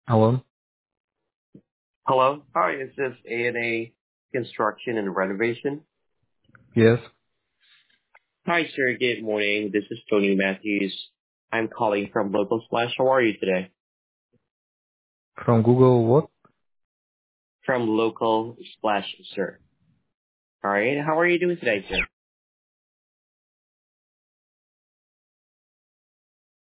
Hello? Hello. Hi, is this A&A Construction and Renovation? Yes. Hi, sir. Good morning. This is Tony Matthews. I'm calling from Local Splash. How are you today? From Google what? From Local Splash, sir. All right. How are you doing today, sir?